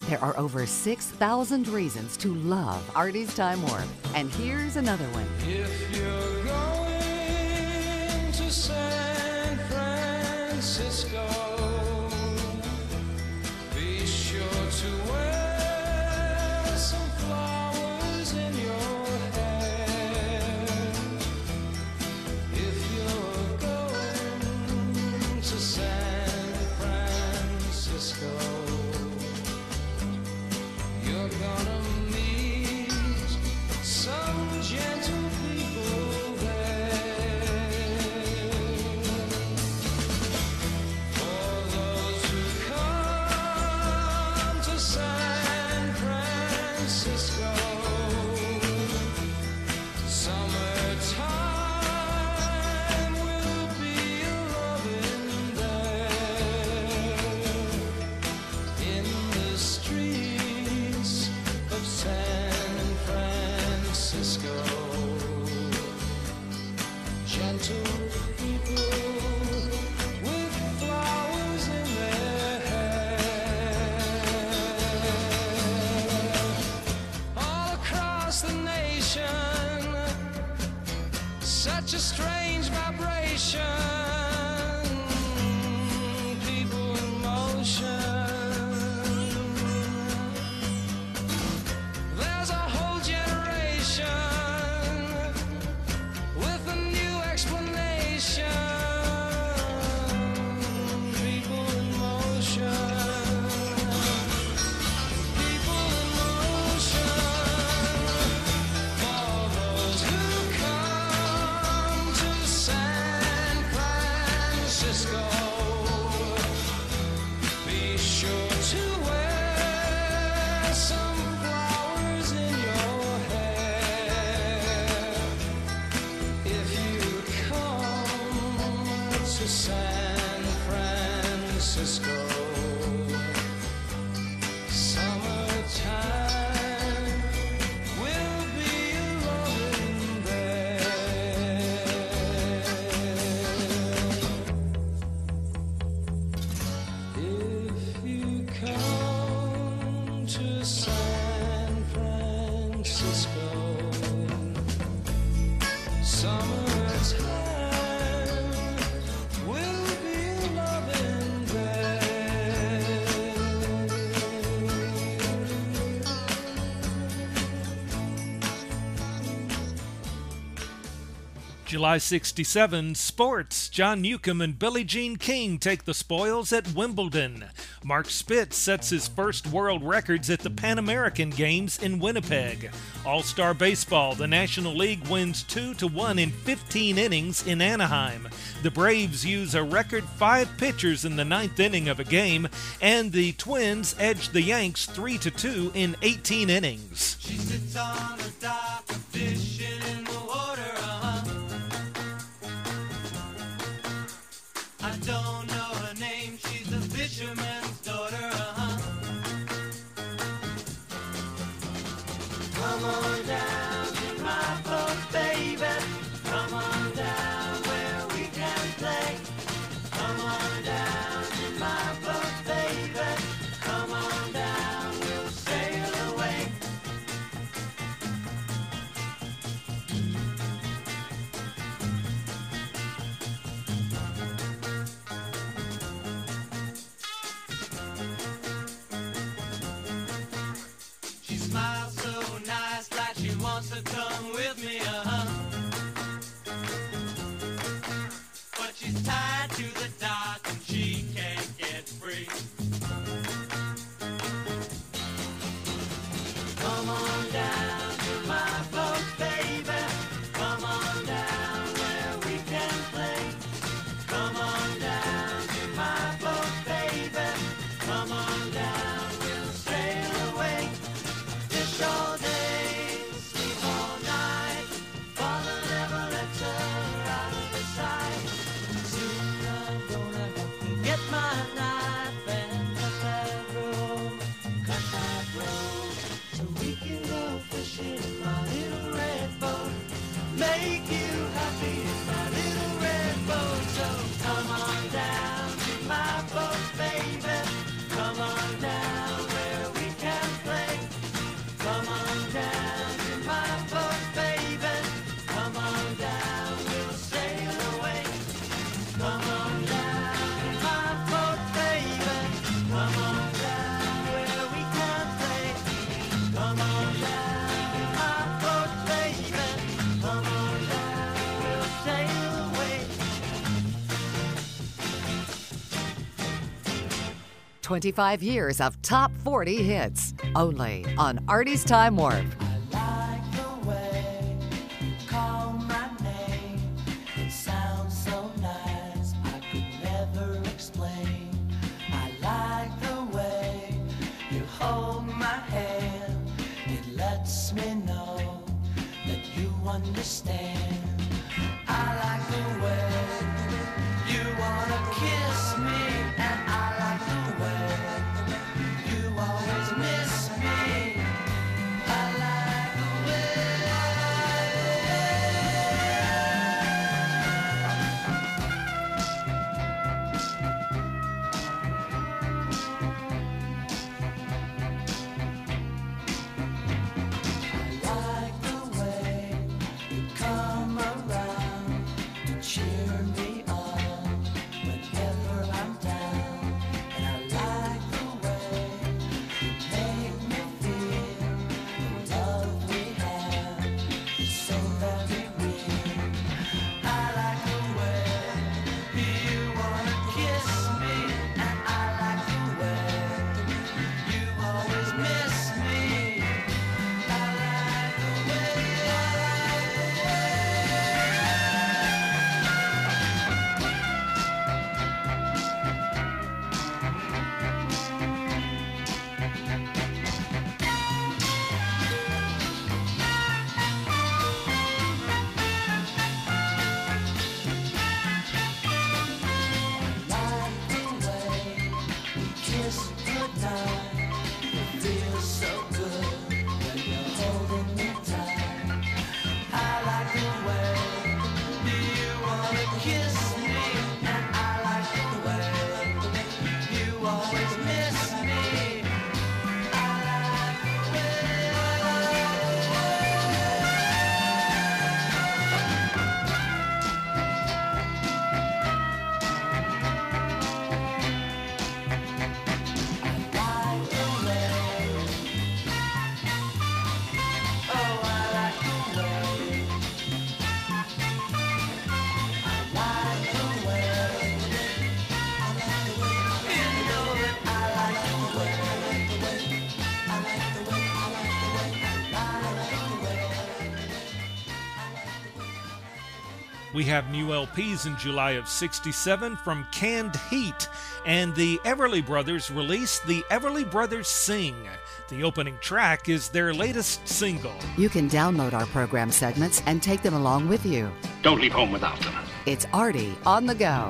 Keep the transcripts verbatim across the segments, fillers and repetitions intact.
There are over six thousand reasons to love Artie's Time Warp. And here's another one. If you're going to San Francisco, be sure to wear some flowers in your hair. If you're going to San Francisco, you're gonna meet some gentle people there. For those who come to San Francisco, summertime will be a-loving there. In the streets of San Francisco, gentle people with flowers in their hair. All across the nation, such a strange vibration, people in motion. There's a whole generation with a new explanation. People in motion. People in motion. For those who come to San Francisco, be sure to wear some flowers in your hair. If you come to San Francisco, summertime will be a-loving there. If you come to San Francisco, summertime will be a-loving there. July sixty-seven, sports. John Newcomb and Billie Jean King take the spoils at Wimbledon. Mark Spitz sets his first world records at the Pan American Games in Winnipeg. All-Star Baseball, the National League wins two to one in fifteen innings in Anaheim. The Braves use a record five pitchers in the ninth inning of a game, and the Twins edge the Yanks three to two in eighteen innings. She sits on the dock, fishing in the water, uh-huh. I don't know her name, she's a fisherman's daughter, uh-huh. Come on down to my boat, baby. Come on down where we can play. Come on down to my boat, baby. Come on down, we'll sail away. She smiles so nice like she twenty-five years of top forty hits. Only on Artie's Time Warp. Like the way you call my name. It sounds so nice, I could never explain. I like the way you hold my hand. It lets me know that you understand. I like the way you wanna kiss me, and I like the way you always miss me. I like the I like the way you come around to cheer me up whenever I'm down. And I like the way you make me feel the love we have is so very real. I like the way you wanna kiss me, and I like the way you always miss me. I like the way, I like the like the way we kiss goodnight. It feels so good when you're holding me tight. I like the way you wanna kiss me, and I like the way you always miss me. I like the way, I like the like the way. Oh, I like the way. I like the way. You know that I like the way. I like the way. I like the way. I like the way. We have new L Ps in July of sixty-seven from Canned Heat, and the Everly Brothers released the Everly Brothers Sing. The opening track is their latest single. You can download our program segments and take them along with you. Don't leave home without them. It's Artie on the go.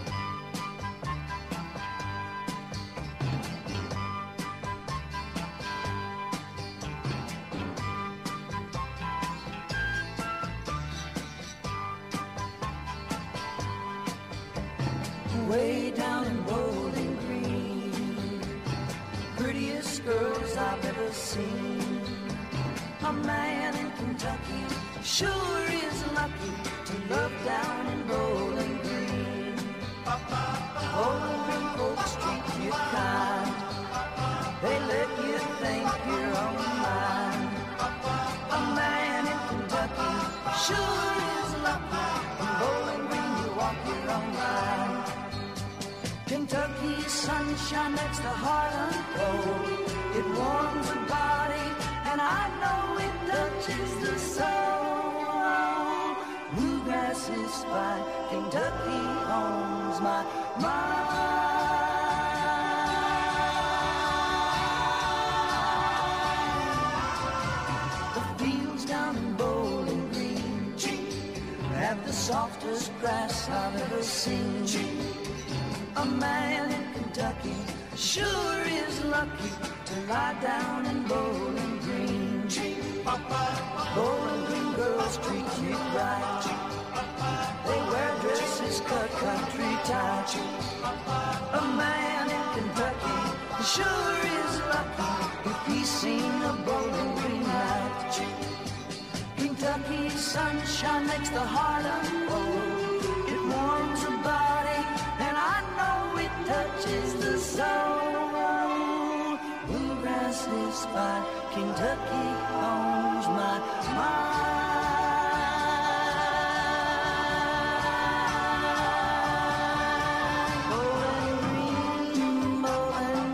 Way down in Bowling Green, prettiest girls I've ever seen. A man in Kentucky sure is lucky to love down in Bowling Green. Bowling Green folks treat you kind, they let you think you're on mine. A man in Kentucky sure is lucky. In Bowling Green you walk your own line. Kentucky sunshine makes the heart unfold. It warms the body, and I know it touches the soul. Bluegrass is fine, Kentucky owns my mind. The fields down in Bowling Green have the softest grass I've ever seen. A man in Kentucky sure is lucky to lie down in Bowling Green. Bowling Green girls treat you right. They wear dresses cut country tight. A man in Kentucky sure is lucky if he's seen a Bowling Green night. Kentucky sunshine makes the heart unfold. It warms the body, and I know it touches the soul. Bluegrass is fine, Kentucky owns my mind. Bowling Green, Bowling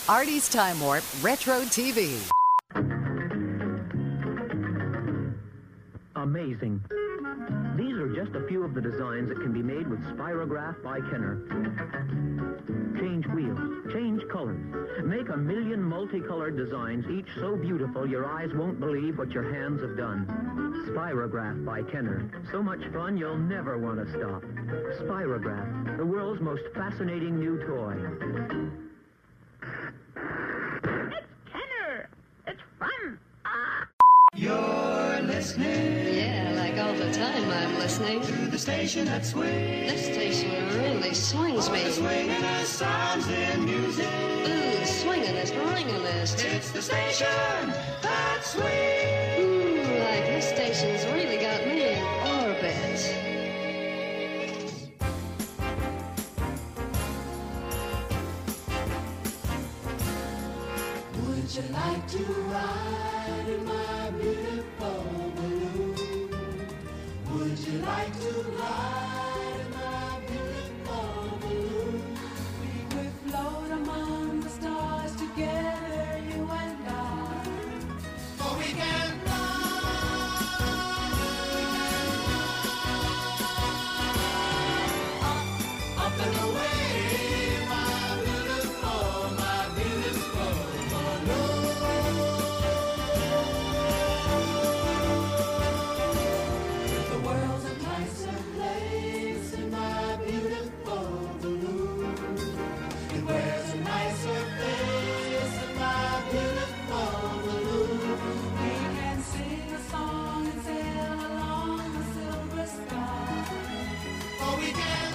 Artie's Time Warp Retro T V. Amazing. These are just a few of the designs that can be made with Spirograph by Kenner. Change wheels, change colors. Make a million multicolored designs, each so beautiful your eyes won't believe what your hands have done. Spirograph by Kenner. So much fun you'll never want to stop. Spirograph, the world's most fascinating new toy. It's Kenner! It's fun! Ah! You're listening Yeah, like all the time I'm listening. to the station that swings. This station really swings me. Swinging us sounds and music. Ooh, swingin'est, ringin'est. It's the station that swings. Ooh, like this station's really got me in orbit. Would you like to ride in my beautiful balloon? Would you like to ride in my beautiful balloon? We could float among the stars together, you and I. For we can fly. Up, up and away, my beautiful, my beautiful balloon. The world's a nicer place in my beautiful balloon. It wears a nicer face in my beautiful balloon. We can sing a song and sail along the silver sky. Or we can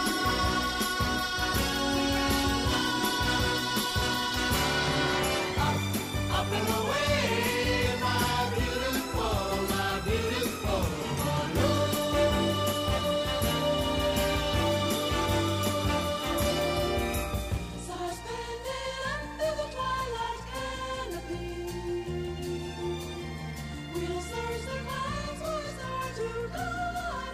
up, up and away, my beautiful, my beautiful balloon. Suspended under the twilight canopy, we'll search the clouds for a star to guide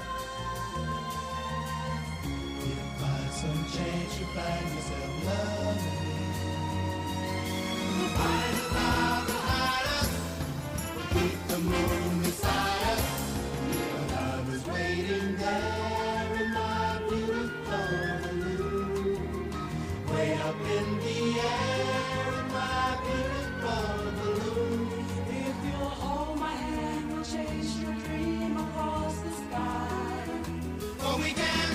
us. If by some chance you find yourself loving me, we'll find a cloud to hide us. We'll keep the moon beside us. Your love is waiting there in my beautiful balloon. Way up in the air in my beautiful balloon. If you'll hold my hand, we'll chase your dream across the sky. For we can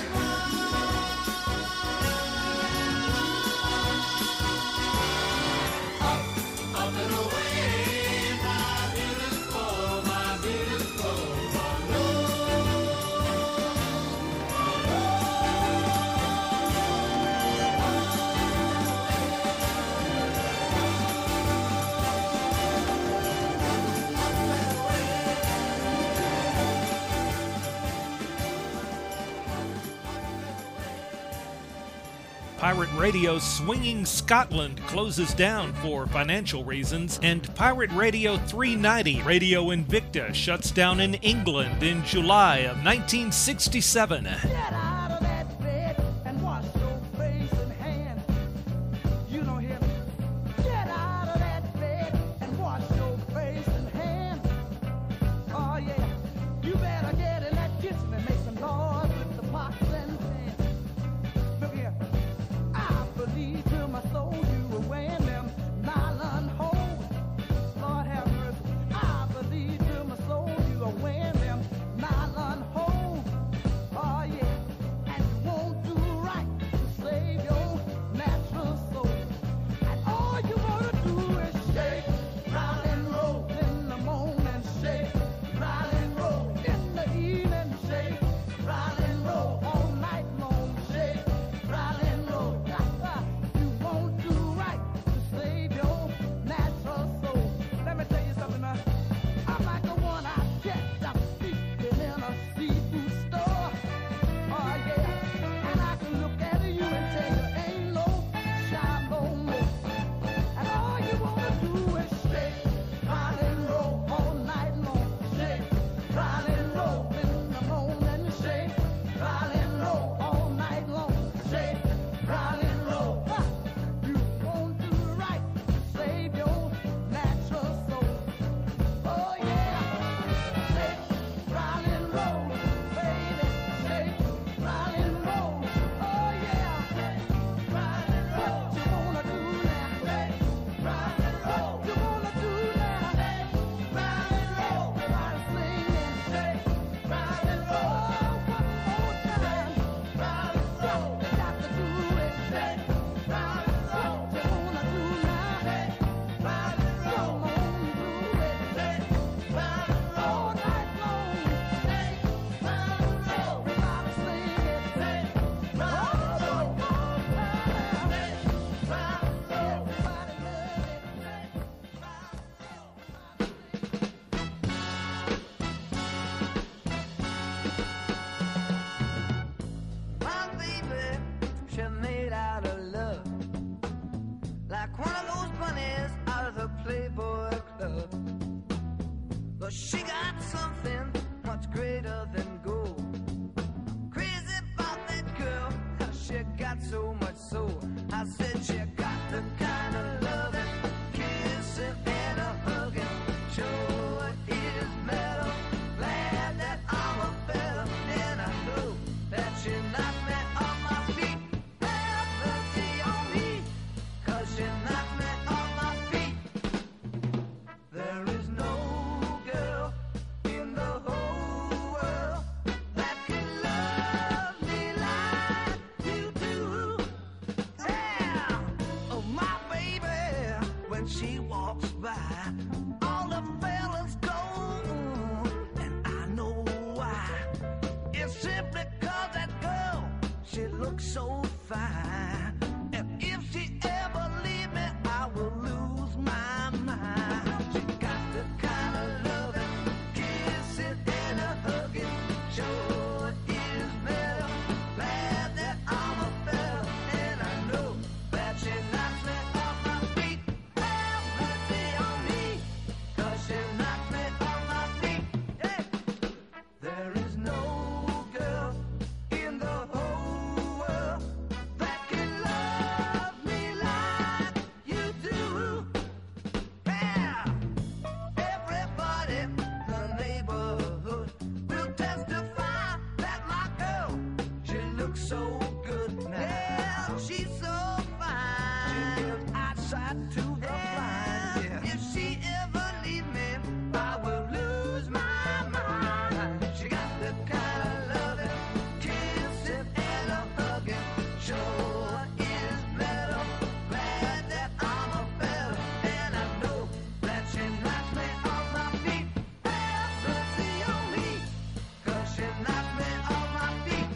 up, up and away, my beautiful, my beautiful balloon. Pirate Radio's Swinging Scotland closes down for financial reasons, and Pirate Radio three ninety Radio Invicta shuts down in England in July of nineteen sixty-seven. Get out of that bed and wash your face and hands. You don't hear me? Get out of that bed and wash your face and hands. Oh yeah, you better get in that kitchen and make some noise with the pots and pans. Look here, I believe to my soul you were wearing them nylon hose. Lord have mercy, I believe to my soul you were wearing them nylon hose. Oh yeah. but she got something much greater than gold. Crazy about that girl, how she got so much soul. I said she got the kind of loving, kissing and a hugging. Sure is metal, glad that I'm a fella, and I know that she knocked me off my feet. Have mercy on me, 'cause she knocked me off my feet. There is no girl in the whole world that can love me like you do. Yeah, oh my baby, when she walks by, all the fellas go, and I know why. It's simply 'cause that girl, she looks so fine. And if she ever leave me, I will lose my mind. She got the kind of loving, kissing and a hugging. Sure is better, glad that I'm a fella, and I know that she knocks me off my feet. Have mercy on me, 'cause she knocks me off my feet. Yeah. There is no girl in the whole world that can love me like you do. Yeah. Everybody in the neighborhood will testify that my girl, she looks so good now. Yeah, she's so fine. She lives outside to the blind. Yeah. If she ever leave me, I will lose my mind. She got the kind of loving, kissing and a hugging. Sure is better, glad that I'm a fella, and I know that she knocks me off my feet. Have mercy on me, 'cause she knocks me off my feet.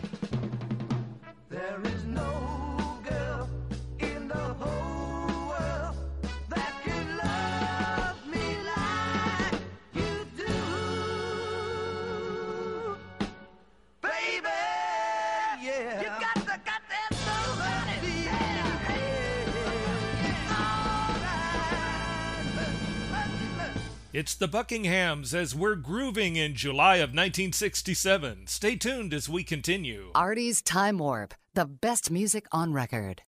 There is no girl in the whole world that can love me like you do. Baby, yeah. You got to got that soul, honey. Yeah. All right. It's the Buckinghams as we're grooving in July of nineteen sixty-seven. Stay tuned as we continue. Artie's Time Warp, the best music on record.